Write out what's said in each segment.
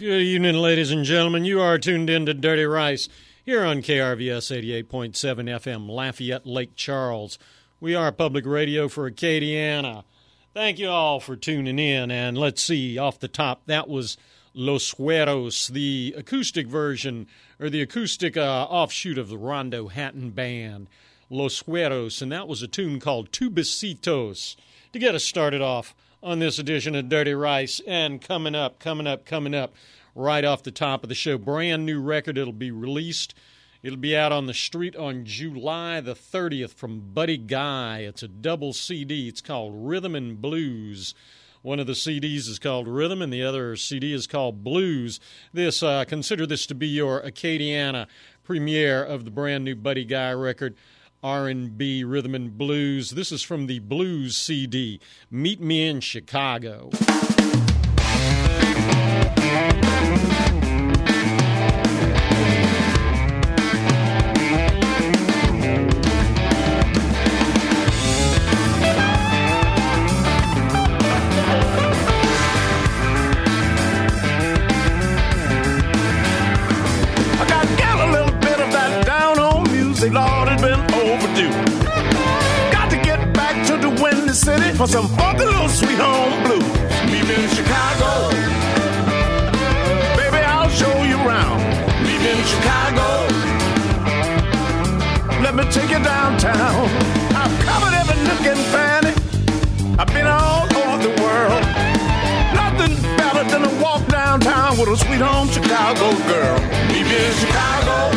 Good evening, ladies and gentlemen. You are tuned in to Dirty Rice here on KRVS 88.7 FM, Lafayette, Lake Charles. We are public radio for Acadiana. Thank you all for tuning in. And let's see, off the top, that was Los Güeros, the acoustic version, or the acoustic offshoot of the Rondo Hatton Band, Los Güeros, and that was a tune called Tu Besitos to get us started off on this edition of Dirty Rice. And coming up, right off the top of the show, brand new record. It'll be released. It'll be out on the street on July the 30th from Buddy Guy. It's a double CD. It's called Rhythm and Blues. One of the CDs is called Rhythm, and the other CD is called Blues. Consider this to be your Acadiana premiere of the brand new Buddy Guy record, R&B, Rhythm and Blues. This is from the Blues CD, Meet Me in Chicago. Lord, it's been overdue. Got to get back to the Windy City for some funky little sweet home blues. Meet me in Chicago. Baby, I'll show you around. Meet me in Chicago. Let me take you downtown. I've covered every nook and cranny. I've been all over the world. Nothing better than to walk downtown with a sweet home Chicago girl. Meet me in Chicago.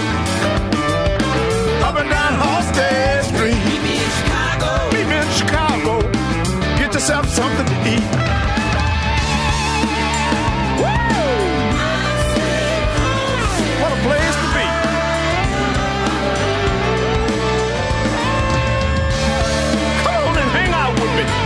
Up and down Halsted Street. Meet me in Chicago. Meet me in Chicago. Get yourself something to eat. Woo! What a place to be. Come on and hang out with me.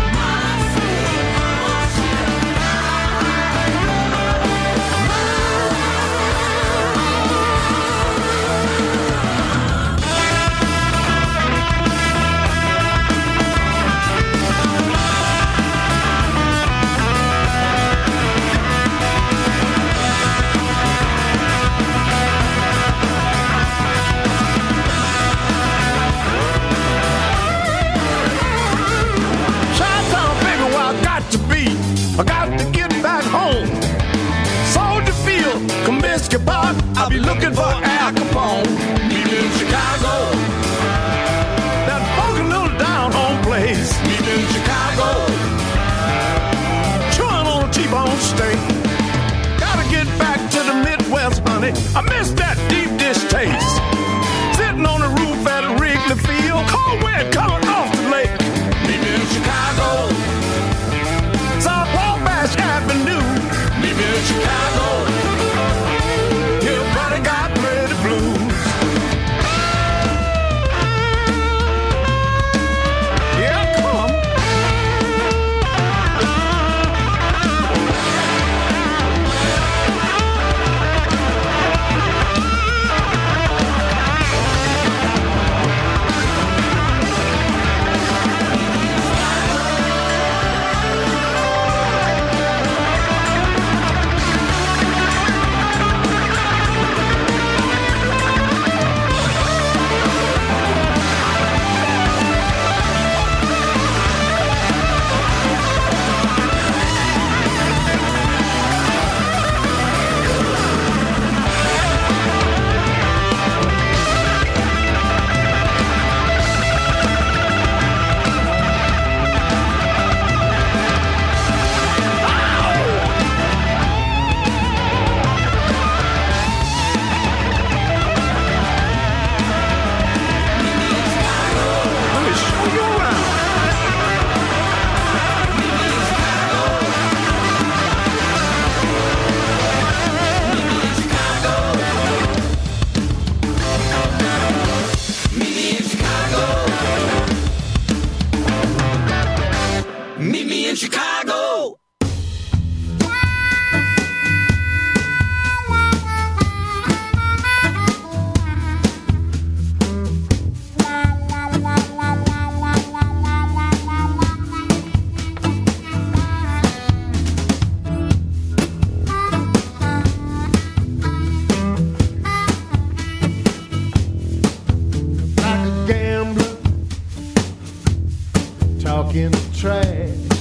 talking trash.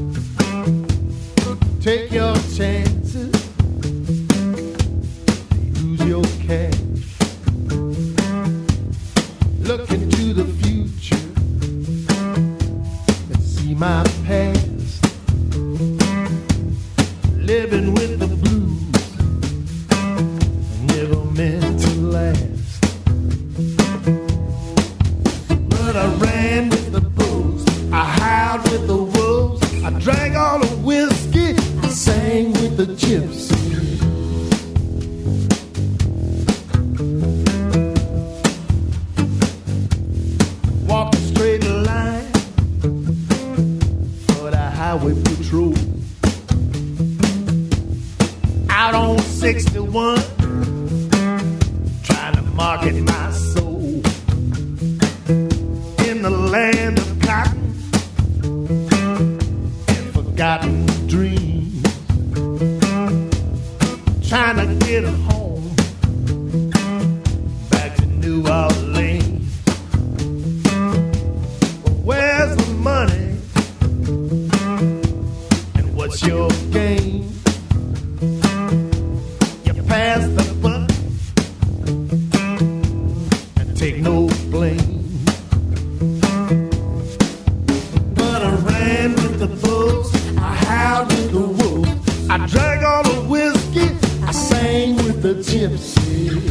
Take your chances, use your cash. Look into the future and see my past. Living with the blues, never meant to last. But I ran with the bulls, I howled with the wolves, I drank all the whiskey, I sang with the gypsies. Walked a straight line for the highway patrol. Out on 61, trying to market my soul. In the land of cotton and forgotten dreams, trying to get home back to New Orleans. But where's the money and what's your game? You pass the buck and take no blame. But I ran with the bulls, I howled with the wolves, I drank all the whiskey, I sang with the gypsies.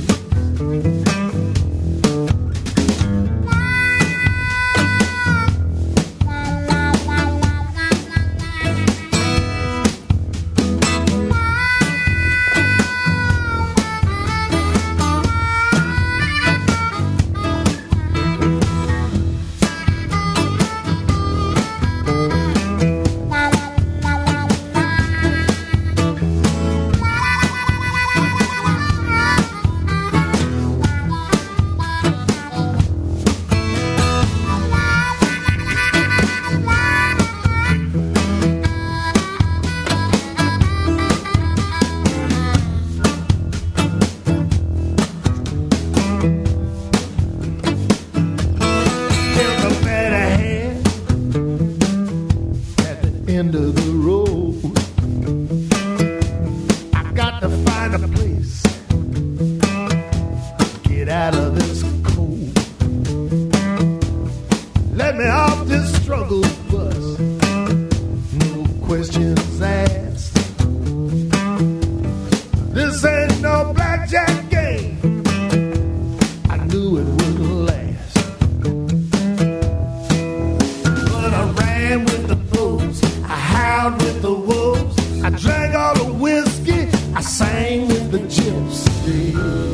End of the road, I got to find a place, get out of this cold. Let me off this struggle bus, no questions asked. This ain't no blackjack game, I knew it wouldn't last. But I ran with the bulls, I howled with the wolves, I drank all the whiskey, I sang with the gypsies.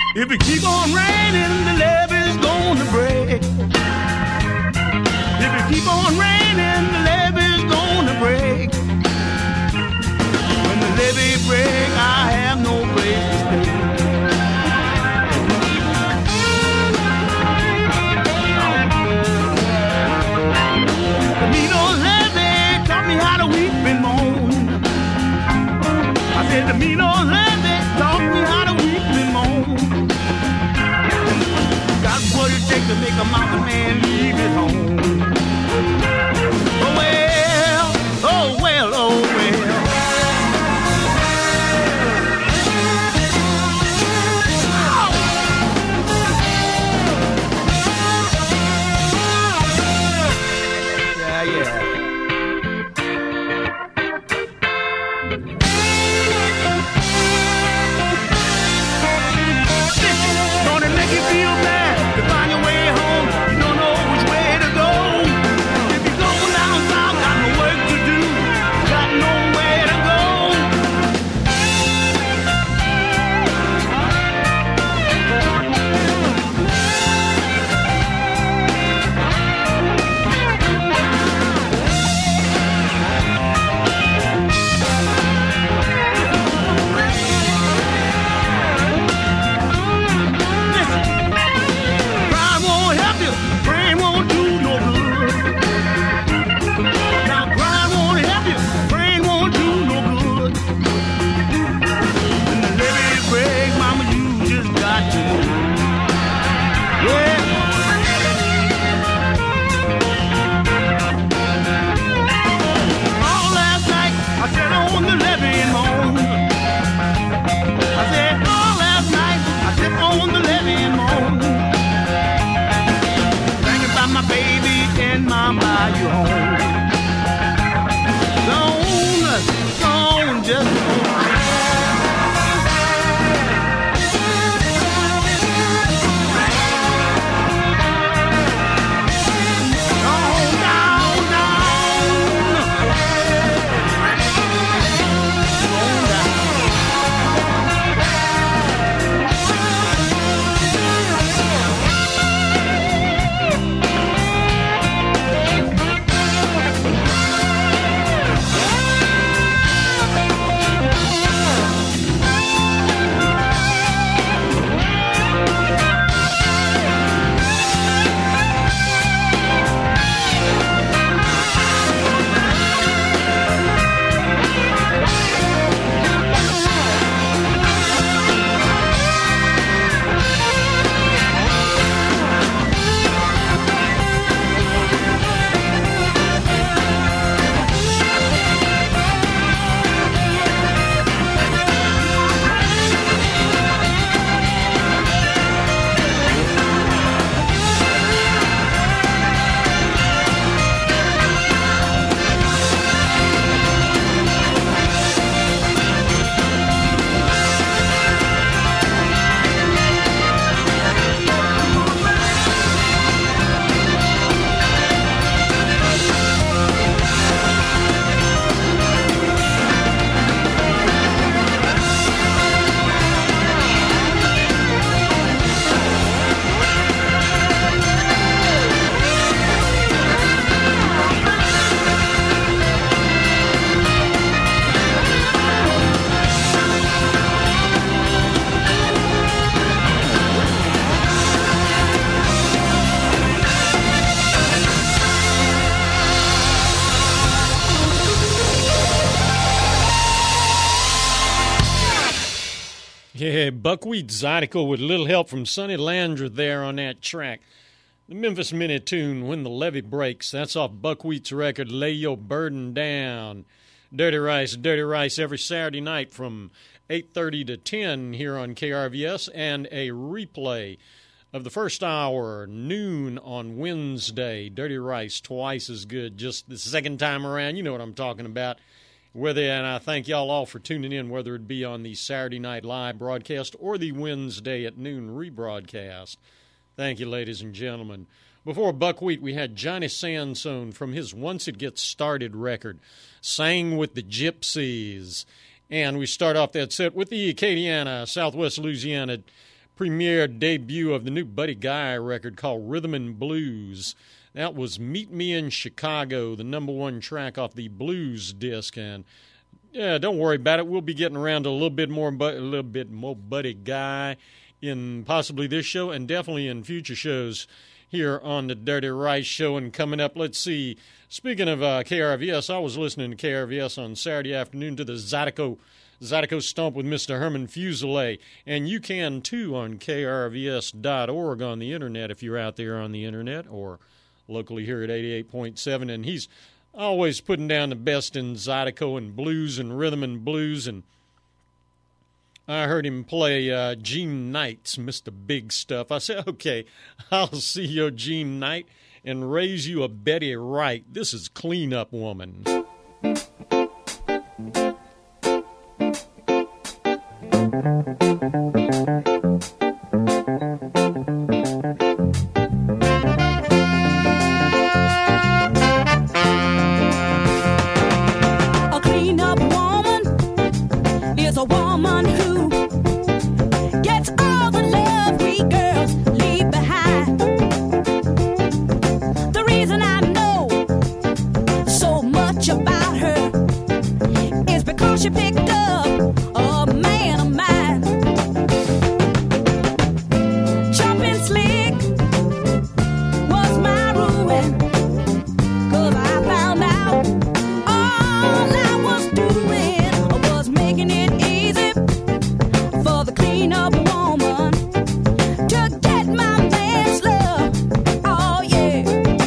If it keep on raining, the levee's gonna break. If it keep on raining, the levee's gonna break. When the levee break, I have no place to stay. The Mino levee taught me how to weep and moan. I said the Mino levee taught me how to weep and moan. That's what it takes to make a mountain man leave his home. Oh well, oh well, oh well. Yeah, yeah. Gonna make you feel bad to find your way home. You don't know which way to go. If you go down south, got no work to do, got nowhere to go. Listen, crying won't help you, praying won't do no good. Now crying won't help you, praying won't do no good. When the levee break, mama, you just got to move. Yeah. All last night, I sat on the levee and moaned. I said, all last night, I sat on the levee and moaned. Thinking about my baby and my bayou home. Gone, just gone. Gone, down, down. Gone down. Yeah, Buckwheat Zydeco with a little help from Sonny Landry there on that track. The Memphis Minute tune, When the Levee Breaks. That's off Buckwheat's record, Lay Your Burden Down. Dirty Rice every Saturday night from 8:30 to 10 here on KRVS, and a replay of the first hour, noon on Wednesday. Dirty Rice, twice as good, just the second time around. You know what I'm talking about. And I thank y'all all for tuning in, whether it be on the Saturday night live broadcast or the Wednesday at noon rebroadcast. Thank you, ladies and gentlemen. Before Buckwheat, we had Johnny Sansone from his Once It Gets Started record, Sang with the Gypsies. And we start off that set with the Acadiana, Southwest Louisiana premiere debut of the new Buddy Guy record called Rhythm and Blues. That was Meet Me in Chicago, the number one track off the Blues disc. And yeah, don't worry about it. We'll be getting around to a little bit more Buddy Guy in possibly this show and definitely in future shows here on the Dirty Rice Show. And coming up, let's see, speaking of KRVS, I was listening to KRVS on Saturday afternoon to the Zydeco Stomp with Mr. Herman Fuselier. And you can, too, on krvs.org on the Internet if you're out there on the Internet or locally here at 88.7. And he's always putting down the best in Zydeco and blues and rhythm and blues. And I heard him play Gene Knight's Mr. Big Stuff. I said, okay, I'll see your Gene Knight and raise you a Betty Wright. This is Clean Up Woman. A clean up woman is a woman who gets all the love we girls leave behind. The reason I know so much about her is because she picked up a man of mine. Jumping slick was my ruin, 'cause I found out all I was doing was making it easy for the clean up woman to get my man's love. Oh yeah,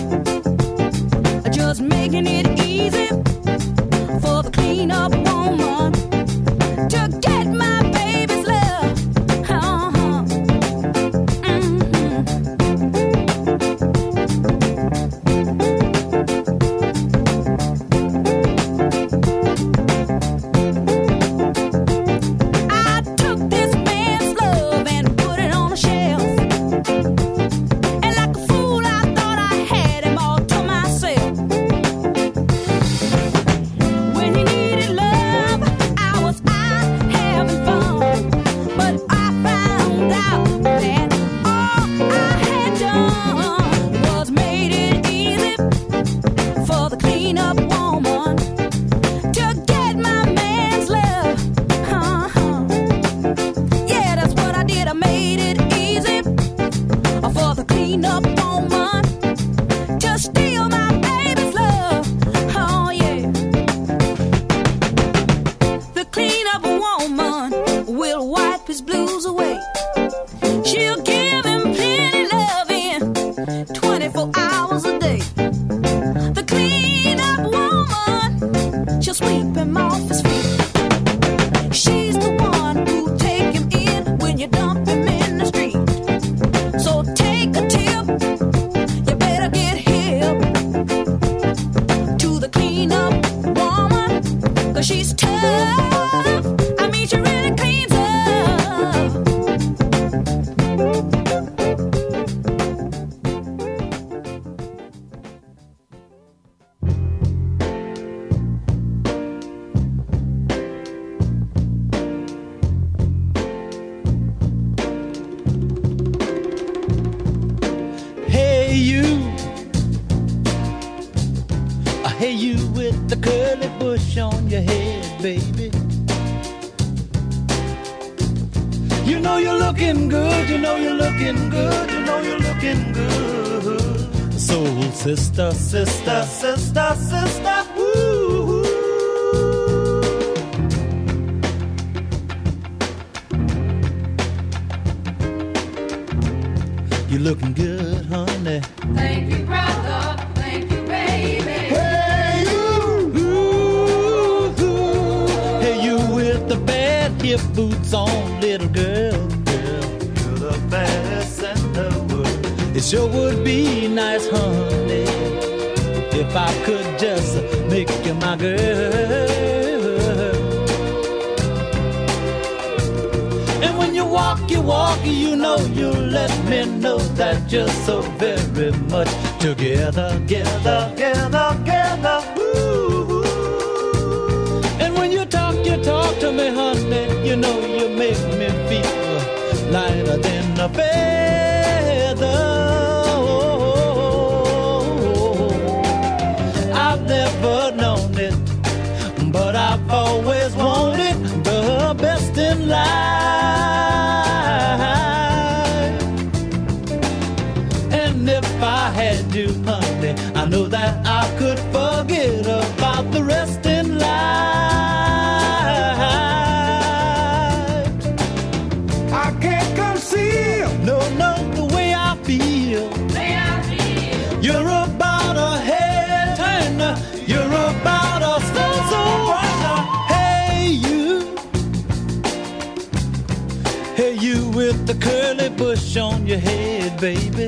just making it easy for the clean up woman to get my baby's love. I took this man's love and put it on a shelf, and like a fool I thought I had him all to myself. When he needed love, I was out having fun, but I found out that all I had done was made it easy for the clean up woman to get my man's love. Yeah, that's what I did. I made it easy for the clean up woman to steal my baby's love. Oh yeah. The clean up woman will wipe his blues away. She'll give him plenty loving 24 hours a day. The clean up woman, she'll sweep him off his feet. She's the one who'll take him in when you dump him in the street. So take a tip, you better get hip to the clean up woman, 'cause she's tough. I mean, she really cleans up. Hey you with the curly bush on your head, baby. You know you're looking good, you know you're looking good, you know you're looking good. Soul sister, sister, sister, sister, woo. You're looking good, honey. Thank you, brother. Thank you, baby. Hey you with the bad hip boots on, little girl. You're the baddest in the world. It sure would be nice, honey, if I could just make you my girl. And when you walk, you know you let me know that you're so very much together, together, together, together. Ooh. And when you talk to me, honey, you know you make me feel lighter than a feather. I've never known it, but I've always wanted the best in life. And if I had to, honey, I know that I could forget about the rest in life. I can't conceal. No, the way I feel. You're about a head turner. You're about a so runner. Hey you with the curly bush on your head, baby.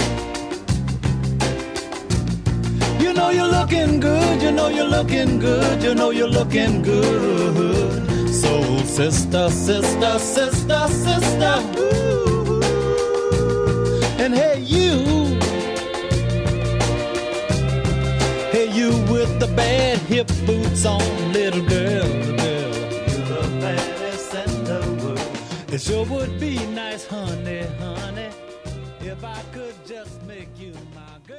You know you're looking good. You know you're looking good. You know you're looking good. Soul sister, sister, sister, sister. Ooh. And hey you with the bad hip boots on, little girl, you're the baddest in the world. It sure would be nice, honey, honey, if I could just make you my girl.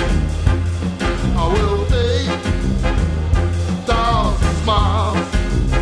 Miles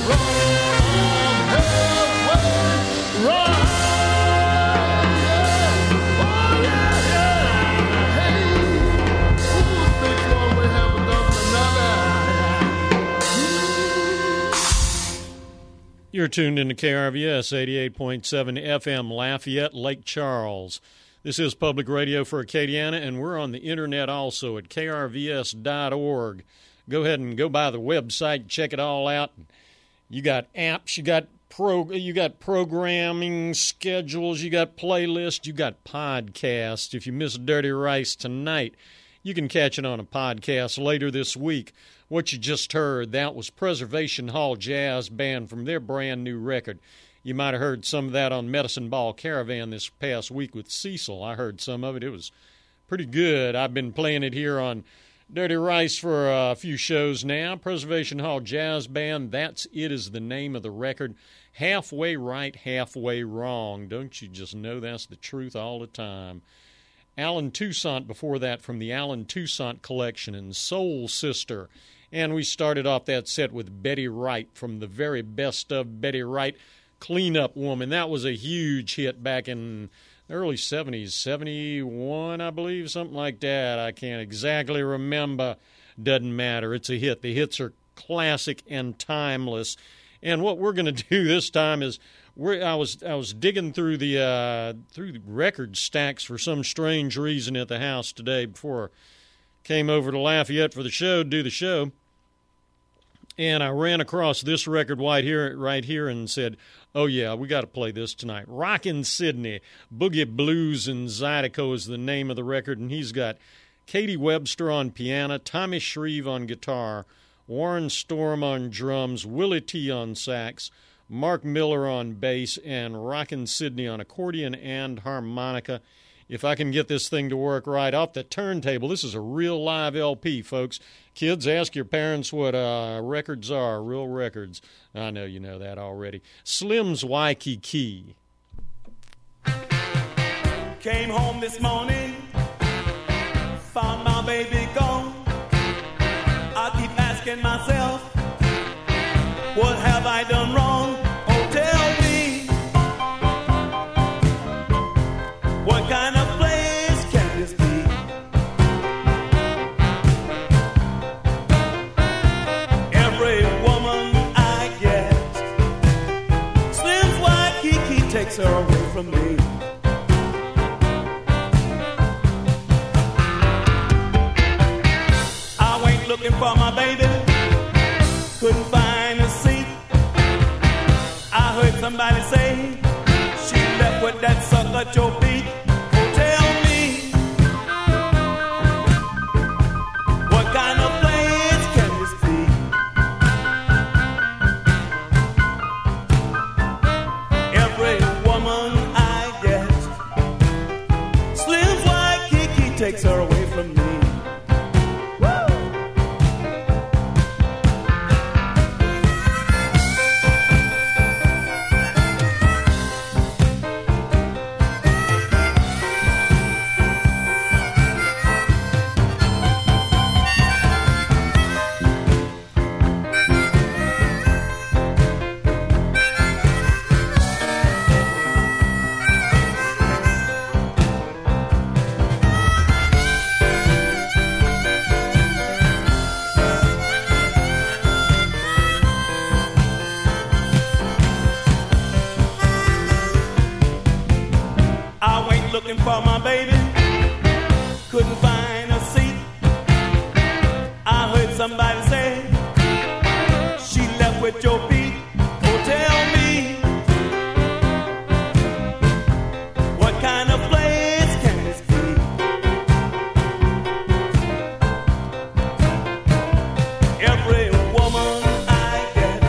You're tuned into KRVS 88.7 FM, Lafayette, Lake Charles. This is Public Radio for Acadiana, and we're on the internet also at krvs.org. Go ahead and go by the website, check it all out. You got apps, you got programming schedules, you got playlists, you got podcasts. If you missed Dirty Rice tonight, you can catch it on a podcast later this week. What you just heard, that was Preservation Hall Jazz Band from their brand new record. You might have heard some of that on Medicine Ball Caravan this past week with Cecil. I heard some of it. It was pretty good. I've been playing it here on Dirty Rice for a few shows now. Preservation Hall Jazz Band, That's It is the name of the record. Halfway right, halfway wrong. Don't you just know that's the truth all the time? Alan Toussaint before that from the Alan Toussaint Collection and Soul Sister. And we started off that set with Betty Wright from the very best of Betty Wright, Clean Up Woman. That was a huge hit back in the early 70s, 71, I believe, something like that. I can't exactly remember. Doesn't matter. It's a hit. The hits are classic and timeless. And what we're going to do this time is I was digging through the record stacks for some strange reason at the house today before I came over to Lafayette for the show, do the show. And I ran across this record right here and said, oh, yeah, we got to play this tonight. Rockin' Sydney, Boogie Blues and Zydeco is the name of the record, and he's got Katie Webster on piano, Tommy Shreve on guitar, Warren Storm on drums, Willie T on sax, Mark Miller on bass, and Rockin' Sydney on accordion and harmonica. If I can get this thing to work right off the turntable, this is a real live LP, folks. Kids, ask your parents what records are, real records. I know you know that already. Slim's Waikiki. Came home this morning, found my baby gone. I keep asking myself, what have I done wrong? Oh, tell me, what kind of place can this be? Every woman I guess, Slim's Waikiki takes her away from me. I went looking for my baby, couldn't find a seat. I heard somebody say she left with that sucker at your feet. Oh, tell me, what kind of place can this be? Every woman I guess, Slim's Waikiki takes her away from me. Looking for my baby, couldn't find a seat. I heard somebody say she left with your feet. Oh, tell me, what kind of place can this be? Every woman I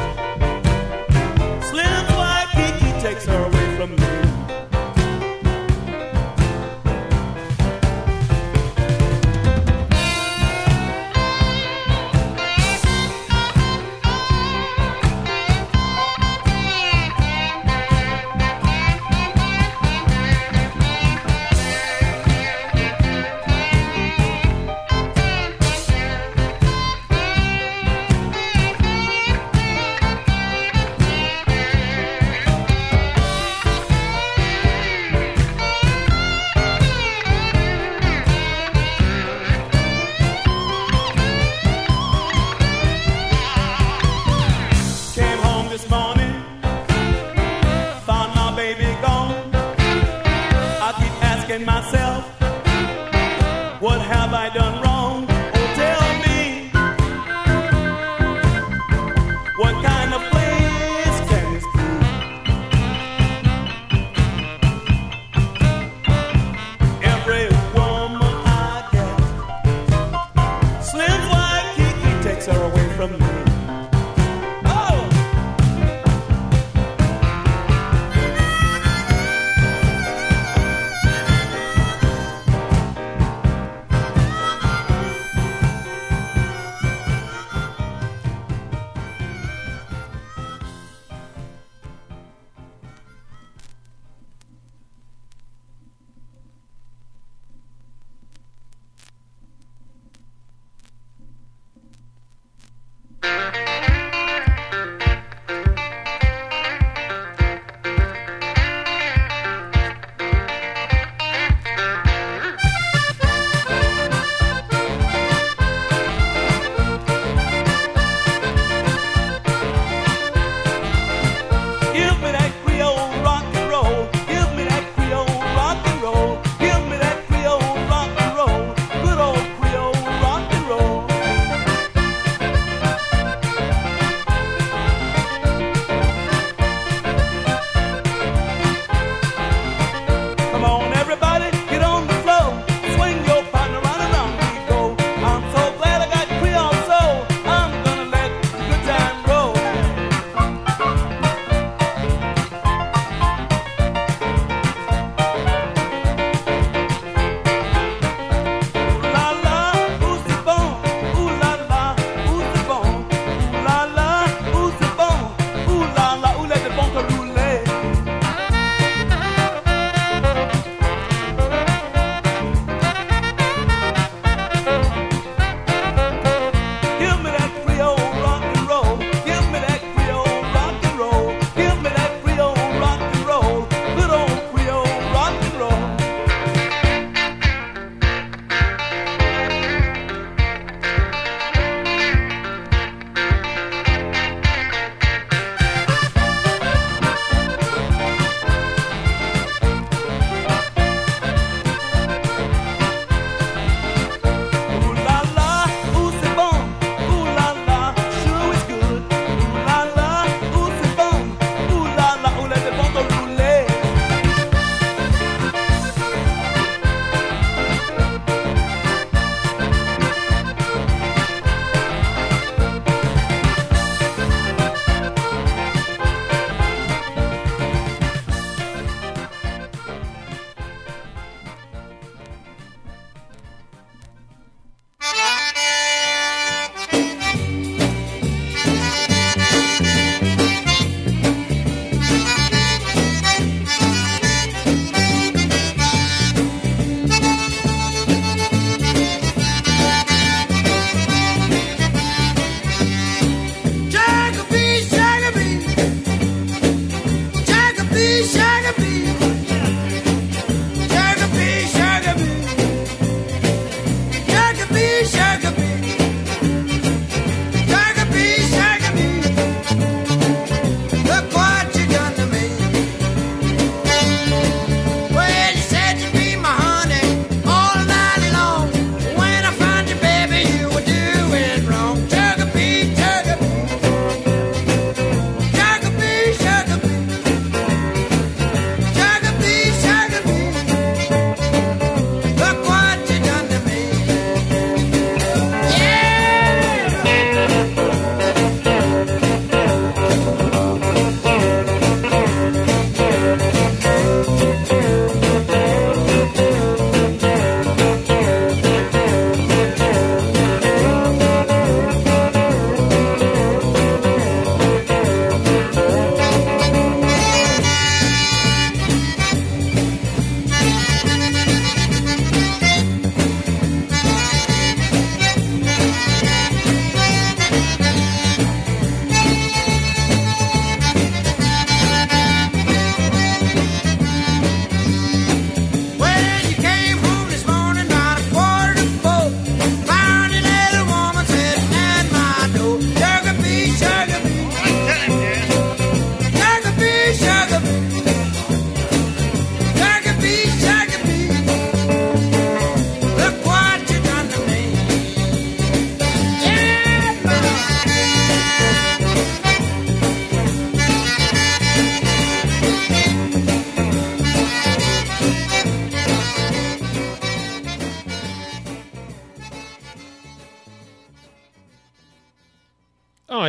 get, Slim's Waikiki takes her away from me. I done wrong? Oh, tell me, what kind of place can this be? Every woman I get, Slim's wife Kiki takes her away from me. Oh!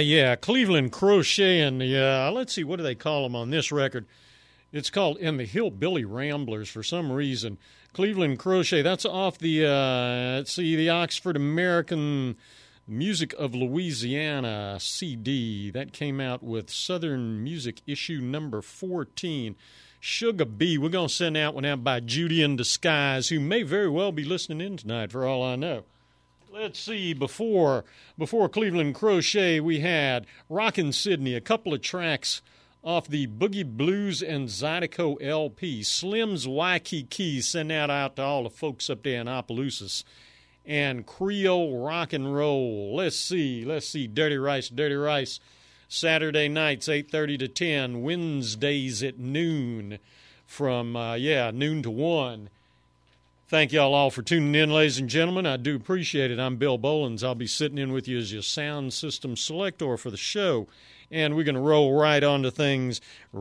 Yeah, Cleveland Crochet and the, let's see, what do they call them on this record? It's called And the Hillbilly Ramblers for some reason. Cleveland Crochet, that's off the, let's see, the Oxford American Music of Louisiana CD. That came out with Southern Music issue number 14. Sugar Bee, we're going to send that one out by Judy in Disguise, who may very well be listening in tonight for all I know. Let's see, before Cleveland Crochet, we had Rockin' Sydney, a couple of tracks off the Boogie Blues and Zydeco LP. Slim's Waikiki, send that out to all the folks up there in Opelousas. And Creole Rock and Roll. Let's see, Dirty Rice, Saturday nights, 8:30 to 10, Wednesdays at noon, from, noon to 1. Thank y'all all for tuning in, ladies and gentlemen. I do appreciate it. I'm Bill Bolins. I'll be sitting in with you as your sound system selector for the show. And we're going to roll right on to things.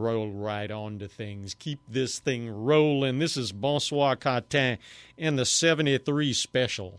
Keep this thing rolling. This is Bonsoir Catin and the 73 Special.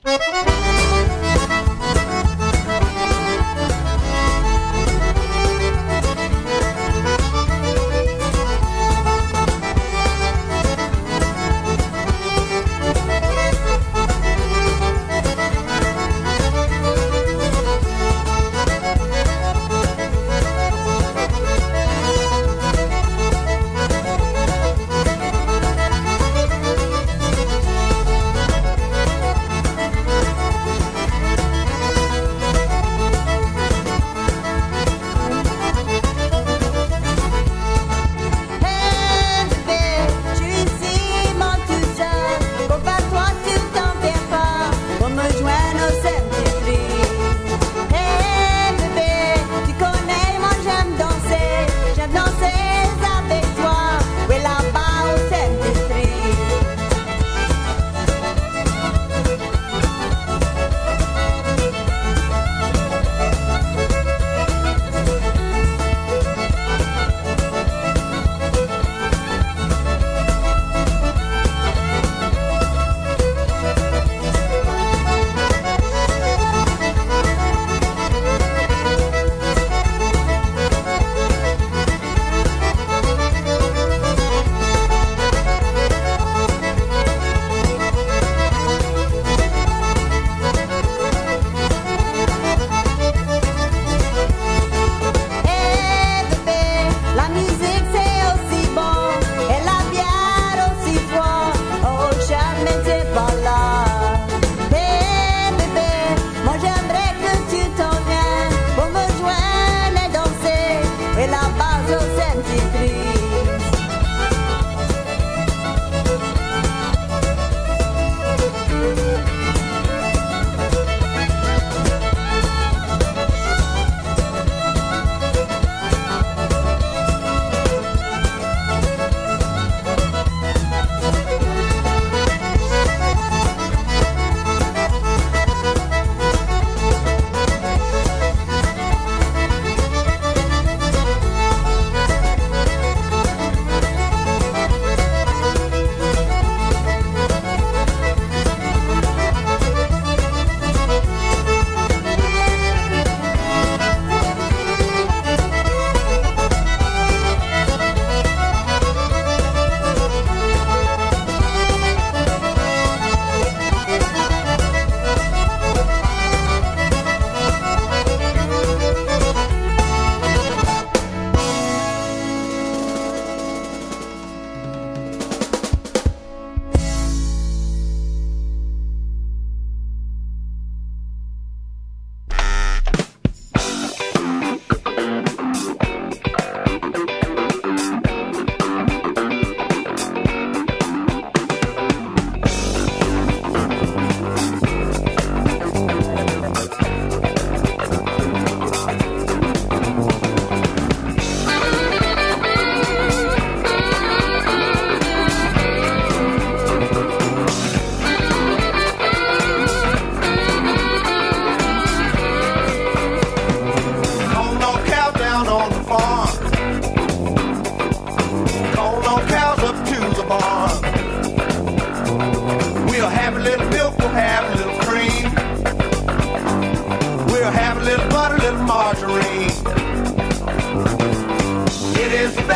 We'll have a little butter, a little margarine.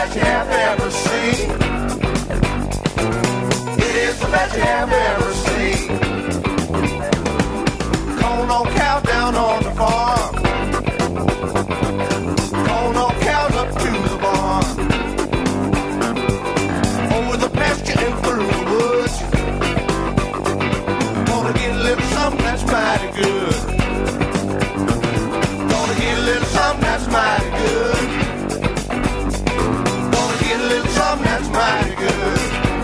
best you have ever seen. It is the best you have ever seen. Corn on cow down on the farm. Corn on cows up to the barn. Over the pasture and through the woods. Gonna get a little something that's mighty good. Gonna get a little something that's mighty good. Gonna get a little something that's mighty good.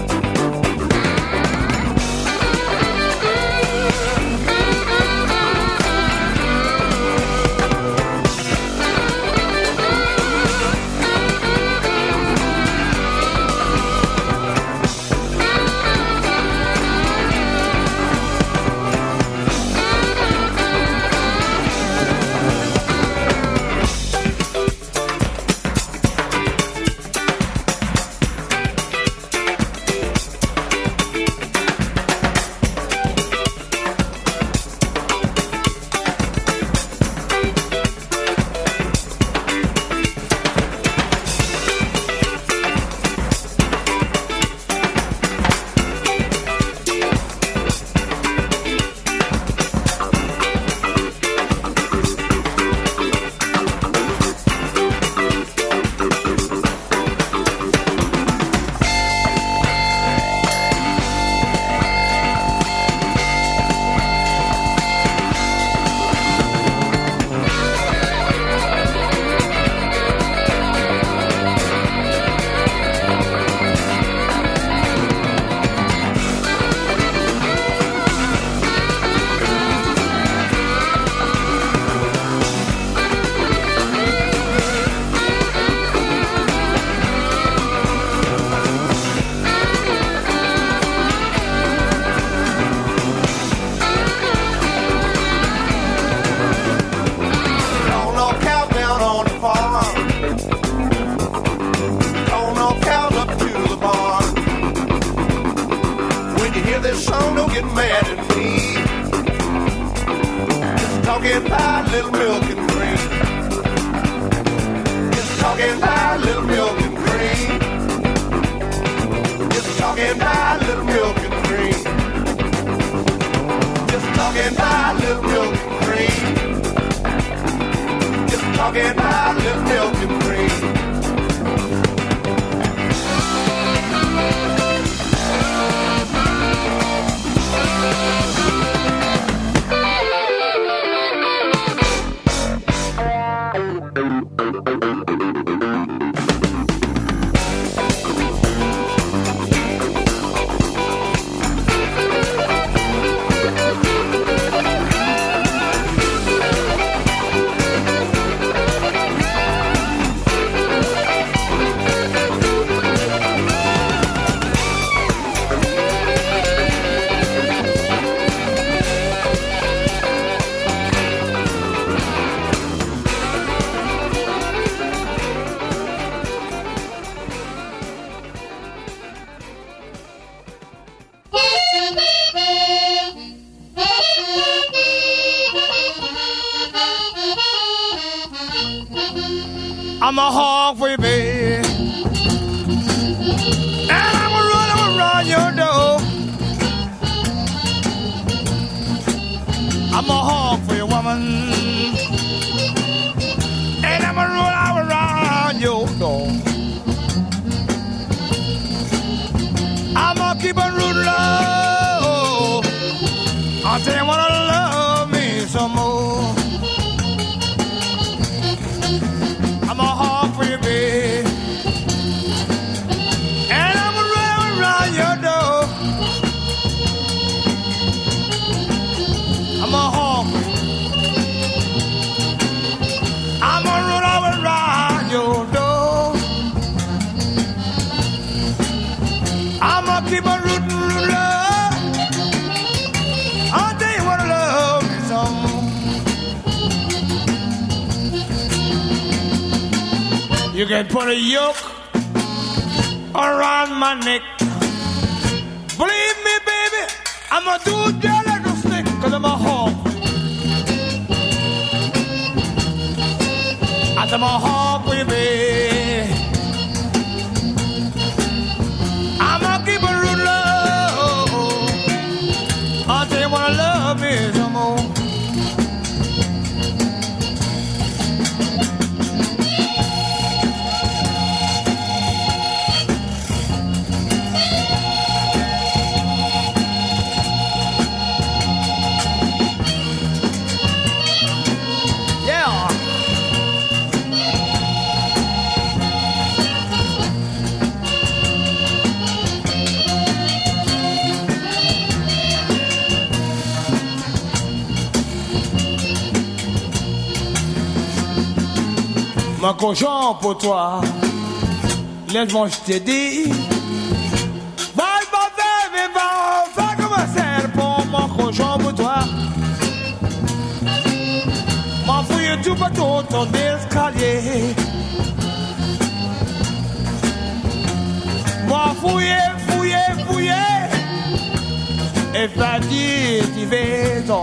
I'm a hog for you, baby. And I'm gonna run around your door. I'm a hog for you, woman. And I'm gonna run around your door. I'm gonna keep on rooting low until you wanna love me some more. I'm a hog for you, babe. And I'm gonna run around your door. I'm a hog for you. I'm gonna run around your door. I'm gonna keep on rooting love until you wanna love me some more. You can put a yoke around my neck. Believe me, baby, I'm gonna do just like a stick, 'cause I'm a hog. I'm a hog, baby. mon cochon pour toi. Laisse-moi je te dis. Va comme un serpent, mon cochon pour toi. M'en fouille tout partout ton escalier. M'en fouiller. Et faire dire, tu vas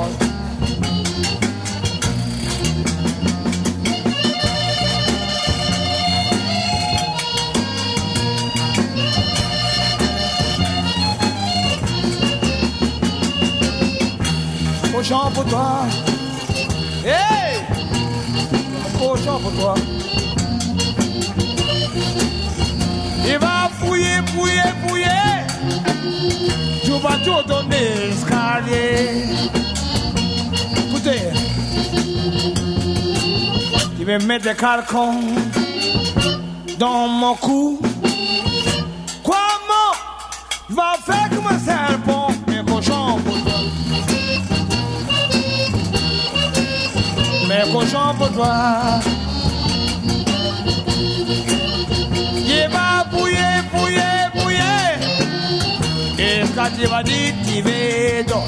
cochon pour toi. Hey! Cochon pour toi. Il va fouiller. Tu vas tout donner escalier. Écoutez. Il va mettre des carcans dans mon cou. Comment va faire comme un serpent, mais cochon pour toi. Mais cochon pour toi. Il va fouiller. Et quand il va dire, tu vas donc.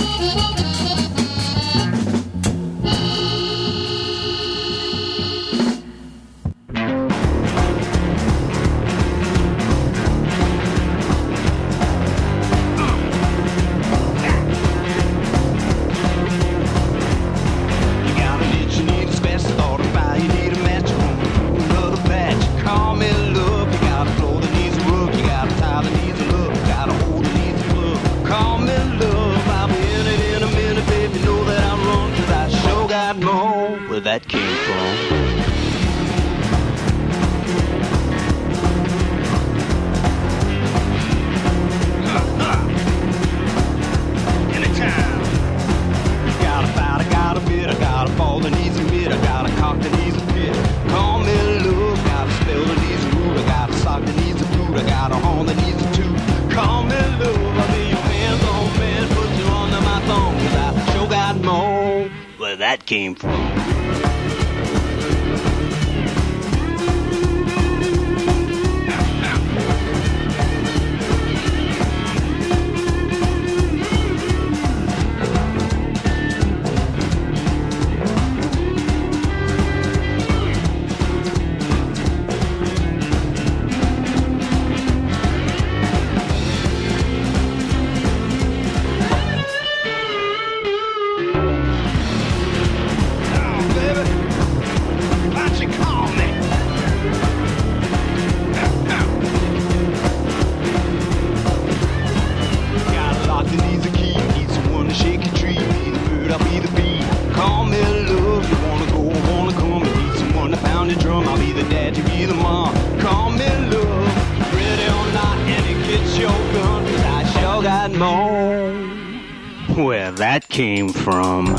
That came from. Anytime. Got a fight, I got a bit, I got a ball that needs a bit, I got a cock that needs a pit. Call me love, got a spell that needs a root, I got a sock that needs a boot, I got a horn that needs a toot. Call me love, I'll be your hands-on man, put you under my thumb, 'cause I sure got more where that came from. Where that came from.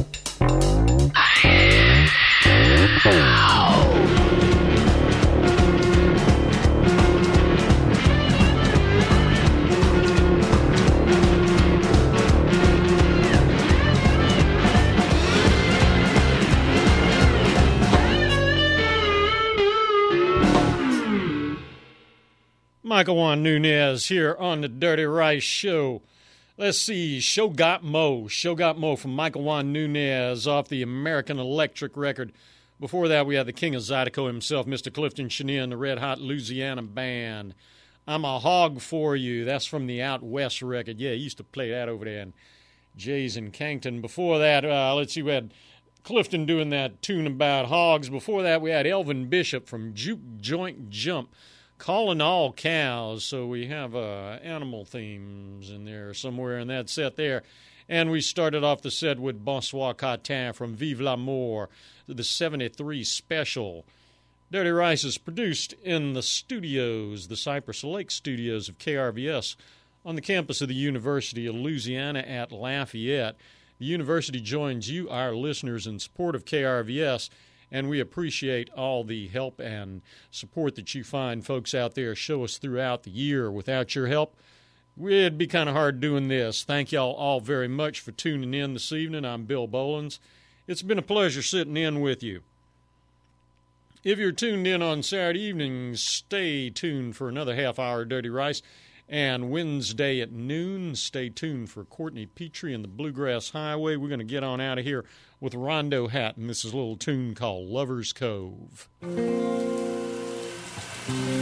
Michael Juan Nunez here on the Dirty Rice Show. Let's see, Show Got Mo from Michael Juan Nunez off the American Electric record. Before that, we had the king of Zydeco himself, Mr. Clifton Chenier and the Red Hot Louisiana Band. I'm a Hog for You. That's from the Out West record. Yeah, he used to play that over there in Jay's in Kankton. Before that, let's see, we had Clifton doing that tune about hogs. Before that, we had Elvin Bishop from Juke Joint Jump, Calling All Cows. So we have animal themes in there somewhere in that set there. And we started off the set with Bonsoir Catin from Vive l'Amour, the 73 special. Dirty Rice is produced in the studios, the Cypress Lake studios of KRVS on the campus of the University of Louisiana at Lafayette. The university joins you, our listeners, in support of KRVS, and we appreciate all the help and support that you find folks out there show us throughout the year. Without your help, it'd be kind of hard doing this. Thank y'all all very much for tuning in this evening. I'm Bill Bolins. It's been a pleasure sitting in with you. If you're tuned in on Saturday evenings, stay tuned for another half hour of Dirty Rice. And Wednesday at noon, stay tuned for Courtney Petrie and the Bluegrass Highway. We're going to get on out of here with Rondo Hatton. This is a little tune called Lover's Cove.